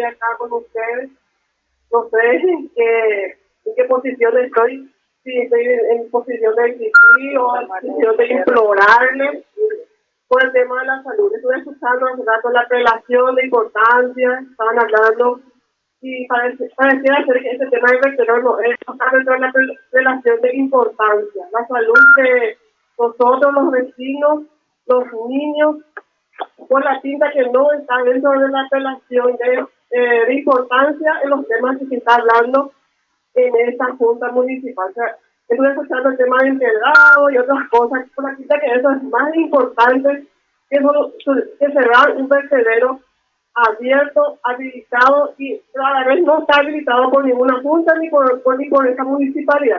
acá con ustedes. No sé en qué posición estoy, si estoy en posición de exigir o en posición de implorarle por el tema de la salud. Estuve escuchando hace rato la apelación de importancia, estaban hablando y pareciera ser que ese tema del vertedero no está dentro de la apelación de importancia. La salud de nosotros, los vecinos, los niños, por la tinta que no está dentro de la apelación de importancia en los temas que se está hablando en esta junta municipal. O sea, estoy escuchando el tema de integrado y otras cosas, por la tinta que eso es más importante que cerrar un vertedero abierto, habilitado y a la vez no está habilitado por ninguna junta ni por esta municipalidad.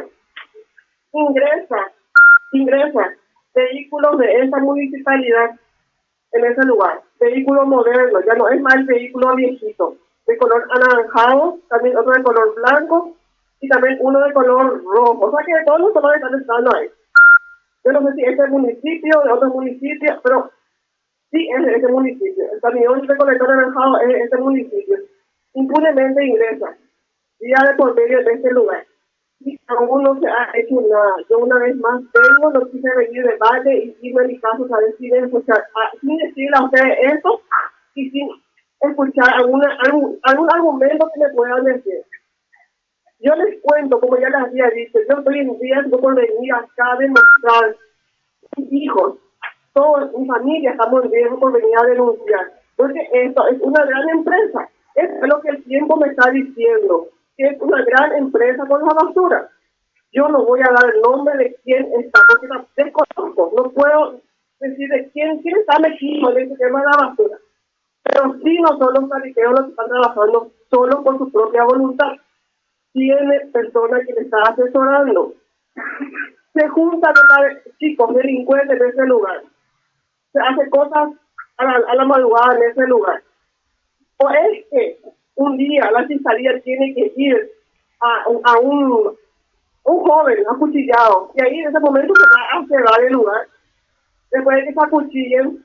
Ingresa vehículos de esta municipalidad en ese lugar, vehículo moderno, ya no es más el vehículo viejito, de color anaranjado, también otro de color blanco y también uno de color rojo, o sea que todos los colores están estando ahí. Yo no sé si es el municipio, de otro municipio, pero sí es de ese municipio. El camión recolector anaranjado es de ese municipio. Impunemente ingresa, día de por medio de este lugar. Y aún no se ha hecho nada. Yo una vez más vengo, no quise venir de valle y irme a mi casa a ver si escuchar, sin decirle a ustedes esto y sin escuchar algún argumento que me puedan decir. Yo les cuento, como ya les había dicho, yo estoy en riesgo por venir acá a demostrar. Mis hijos, toda mi familia estamos en riesgo por venir a denunciar. Porque esto es una gran empresa. Eso es lo que el tiempo me está diciendo. Que es una gran empresa con la basura. Yo no voy a dar el nombre de quién está, porque desconozco. No puedo decir de quién está metido en ese tema de la basura. Pero sí no son los tariqueros los que están trabajando solo por su propia voluntad. Tiene personas que le están asesorando. Se juntan chicos delincuentes en ese lugar. Se hace cosas a la madrugada en ese lugar. O es que un día la fiscalía tiene que ir a un joven acuchillado y ahí en ese momento se va a cerrar el lugar después de que se acuchillen,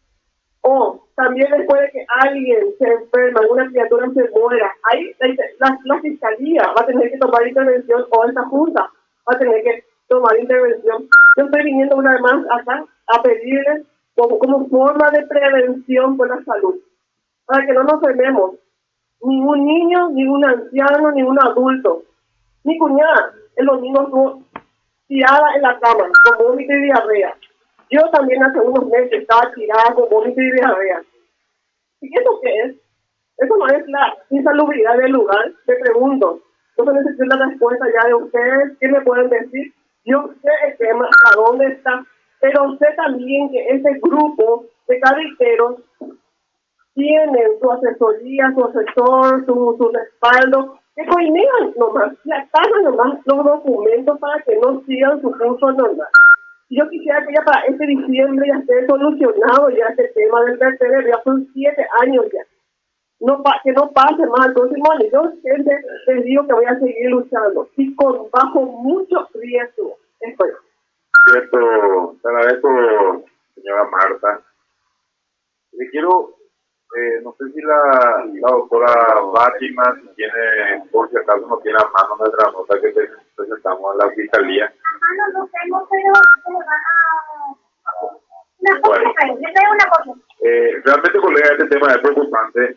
o también después de que alguien se enferma, alguna criatura se muera. Ahí la fiscalía va a tener que tomar intervención, o esta junta va a tener que tomar intervención. Yo estoy viniendo una vez más acá a pedirles como forma de prevención por la salud, para que no nos enfermemos. Ningún niño, ningún anciano, ningún adulto. Mi cuñada el domingo estuvo tirada en la cama con vómito y diarrea. Yo también hace unos meses estaba tirada con vómito y diarrea. ¿Y eso qué es? Eso no es la insalubridad del lugar. Te pregunto. Yo necesito la respuesta ya de ustedes. ¿Qué me pueden decir? Yo sé el tema, a dónde está, pero sé también que ese grupo de carreteros tienen su asesoría, su asesor, su respaldo, que coordinan nomás, y atajan nomás los documentos para que no sigan su curso normal. Yo quisiera que ya para este diciembre ya esté solucionado ya este tema del vertedero, ya son 7 años ya. Que no pase más el próximo año. Yo siempre les digo que voy a seguir luchando y bajo mucho riesgo. Esto es. Cierto, te agradezco, señora Marta. Le quiero, no sé si la doctora Fátima, si tiene, por si acaso no tiene a mano nuestra nota que presentamos a la fiscalía. No tengo, pero se van a... Bueno, le traigo una cosa. Realmente, colega, este tema es preocupante.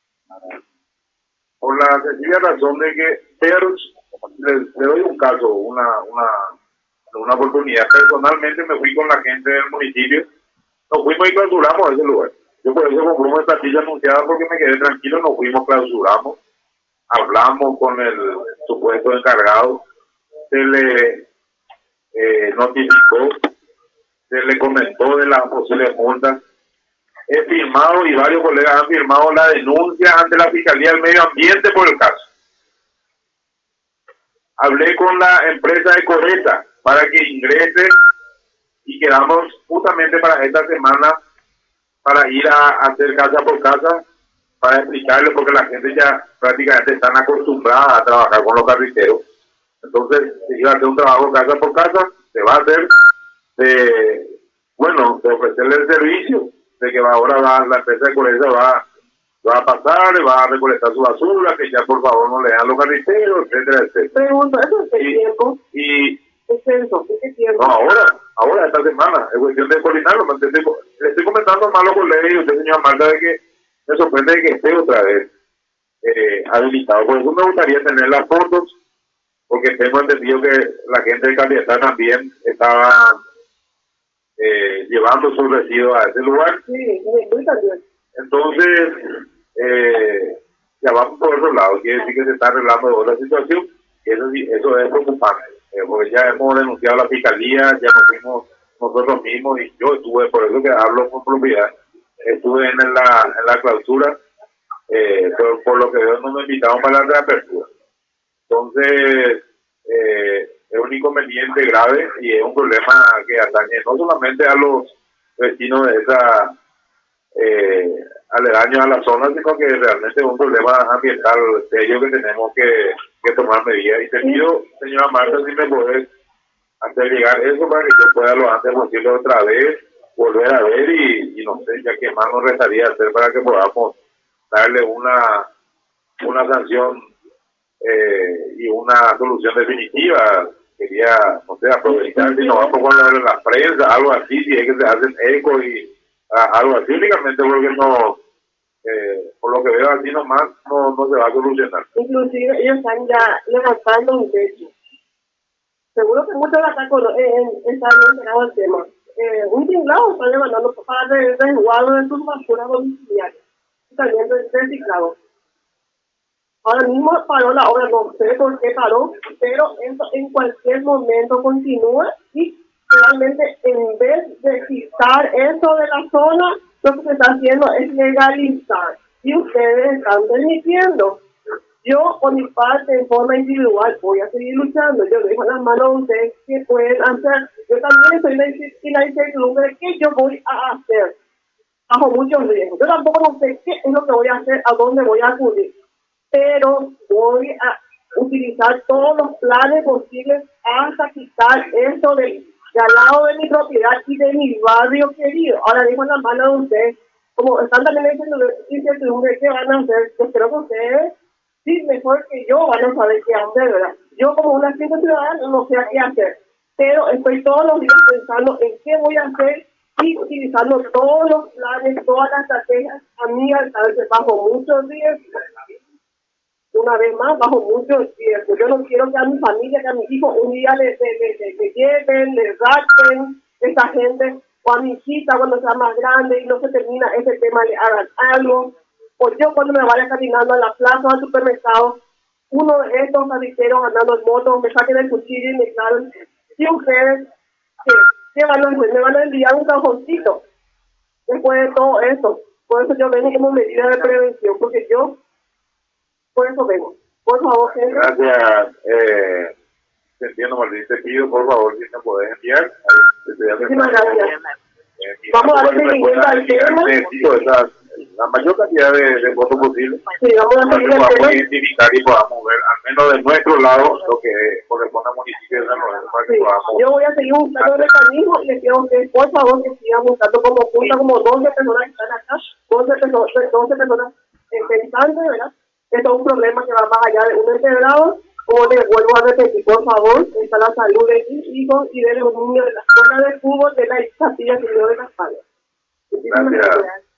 Por la sencilla razón de que le doy un caso, una oportunidad. Personalmente me fui con la gente del municipio, nos fuimos y clausuramos ese lugar. Yo por eso compré una estampilla anunciada porque me quedé tranquilo, nos fuimos, clausuramos, hablamos con el supuesto encargado, se le notificó, se le comentó de las posibles multas. He firmado y varios colegas han firmado la denuncia ante la Fiscalía del Medio Ambiente por el caso. Hablé con la empresa de Correta para que ingrese y quedamos justamente para esta semana para ir a hacer casa por casa para explicarles, porque la gente ya prácticamente están acostumbrada a trabajar con los carreteros. Entonces se iba a hacer un trabajo casa por casa, se va a hacer de ofrecerle el servicio, de que ahora la empresa de Correta va va a pasar, va a recolectar su basura, que ya por favor no le dan los carreteros, etcétera, etcétera. Pregunto, ¿eso es qué tiempo? Y ¿Es eso? ¿Qué tiempo? no, ahora esta semana, es cuestión de coordinarlo. Le estoy comentando más a los colegas y usted, señora Marta, de que me sorprende de que esté otra vez habilitado. Por eso me gustaría tener las fotos, porque tengo entendido que la gente de Caleta también estaba llevando sus residuos a ese lugar. Sí, muy también. Entonces, ya vamos por otro lado. Quiere decir que se está arreglando otra situación. Eso es preocupante, porque ya hemos denunciado a la fiscalía, ya nos fuimos nosotros mismos, y yo estuve, por eso que hablo con propiedad, estuve en la clausura, por lo que veo no me invitaron para la reapertura. Entonces, es un inconveniente grave y es un problema que atañe no solamente a los vecinos de esa aledaños a la zona, sino que realmente es un problema ambiental serio que tenemos que tomar medidas. Y te pido, señora Marta, si me podés hacer llegar eso para que yo pueda lo antes posible otra vez volver a ver y no sé, ya que más nos restaría hacer para que podamos darle una sanción y una solución definitiva. Quería, no sé, aprovechar si nos vamos con la prensa, algo así, si es que se hacen eco y algo así, únicamente porque no, por lo que veo así nomás, no se va a solucionar. Inclusive ellos están ya levantando un techo. Seguro que muchos acá están enterados del tema. Un tinglado están levantando para resguardo de sus basuras domiciliarias. También reciclado. Ahora mismo paró la obra, no sé por qué paró, pero eso en cualquier momento continúa y realmente en vez de quitar eso de la zona, lo que se está haciendo es legalizar. Y ustedes están permitiendo. Yo, por mi parte, en forma individual, voy a seguir luchando. Yo dejo en las manos de ustedes qué pueden hacer. Yo también estoy en la incertidumbre de qué yo voy a hacer, bajo muchos riesgos. Yo tampoco no sé qué es lo que voy a hacer, a dónde voy a acudir, pero voy a utilizar todos los planes posibles hasta quitar esto de al lado de mi propiedad y de mi barrio querido. Ahora dejo en las manos de ustedes, como están también en incertidumbre, ¿qué van a hacer? Yo creo que ustedes, sí, mejor que yo, van a saber qué hacer, ¿verdad? Yo, como una simple ciudadana, no sé qué hacer, pero estoy todos los días pensando en qué voy a hacer y utilizando todos los planes, todas las estrategias a mi alcance, bajo muchos riesgos. Una vez más, bajo muchos riesgos. Yo no quiero que a mi familia, que a mi hijo, un día le lleven, le rapten esa gente, o a mi hijita cuando sea más grande y no se termina ese tema, le hagan algo. O yo cuando me vaya caminando a la plaza o al supermercado, uno de estos carriteros andando en moto, me saquen el cuchillo y me claven. Si ustedes me van a enviar un cajoncito después de todo esto. Por eso yo vengo como medida de prevención, porque yo, por eso vengo. Por favor, gente. Gracias. Te entiendo, Martín. Te pido, por favor, si me podés enviar. Muchísimas gracias. Vamos a darle seguimiento al tema. La mayor cantidad de votos posible. Sí, vamos a seguir el podamos tema. identificar y podamos ver, al menos de nuestro lado, lo que corresponde al municipio de San Lorenzo. Para que Sí, podamos... yo voy a seguir buscando el mecanismo y les pido a ustedes, por favor, que sigan buscando como junta, como 12 personas que están acá, 12 personas pensantes, ¿verdad? Esto es un problema que va más allá de un integrado. Como les vuelvo a repetir, por favor, está la salud de mis hijos y de los niños de la escuela de fútbol de la Capilla Señor de las Palmas. Gracias.